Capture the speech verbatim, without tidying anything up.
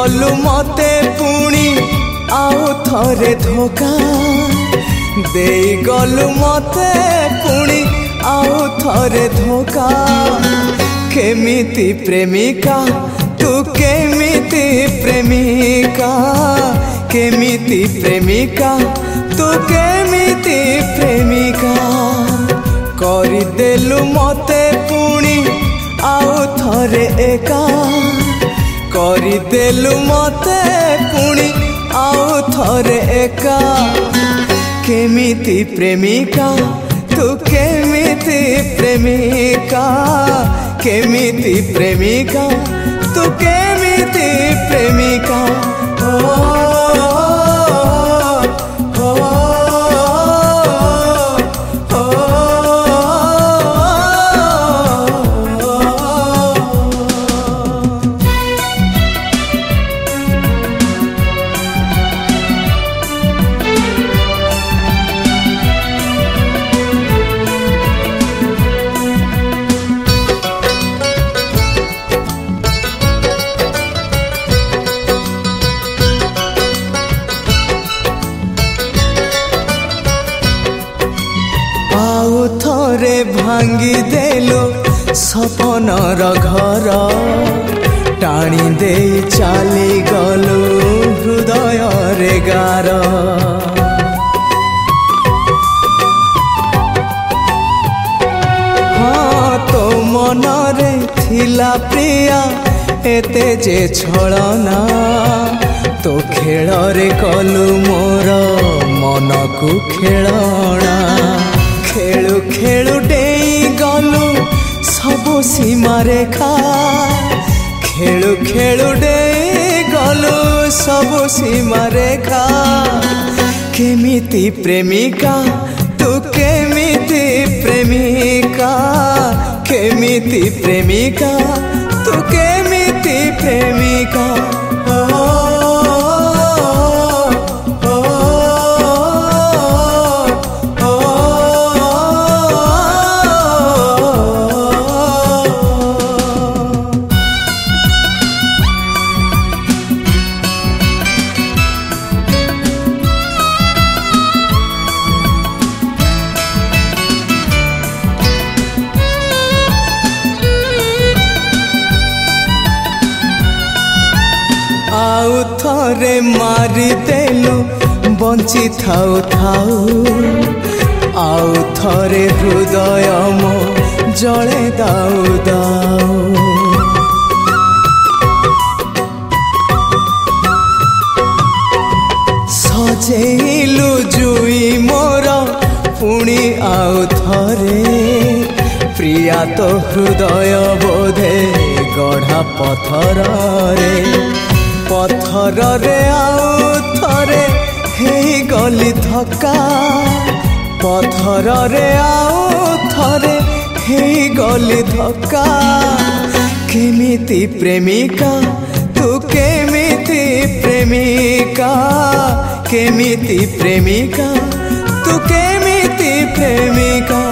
गलु मते पुणी आउ थरे धोखा दे गलु मते पुणी आउ थरे धोखा केमिति प्रेमिका तू केमिति प्रेमिका केमिति प्रेमिका तू केमिति प्रेमिका करदेलु मते पुणी आउ थरे एका करदेलु मते पुणी आउ थरे एका केमिति प्रेमिका तू केमिति प्रेमिका केमिति प्रेमिका तू केमिति प्रेमिका ओ थरे भांगी देलो सपनर घर टाणी दे चली गलु हृदय रे गार हाँ तो मनरे थिला प्रिया एते जे छलना तो खेल रे कलु मोर मन को खेलना खेलु खेलु डेई गलु सबु सीमा रेखा खेलु खेलु डेई गलु सबु सीमा रेखा केमिति प्रेमिका तू केमिति प्रेमिका केमिति प्रेमिका तू केमिति प्रेमिका आउ थरे मारी देलु बंची थाउ थाउ आउ थरे हृदय मो जले दाउ दाउ सजेलु जुई मोर पुणी आउ थरे प्रिया तो हृदय बोधे गढ़ा पथर रे पथर रे आउ थरे हे गली धक्का पथर रे आउ थरे हे गली धक्का केमिति प्रेमिका तू केमिति प्रेमिका केमिति प्रेमिका तू केमिति प्रेमिका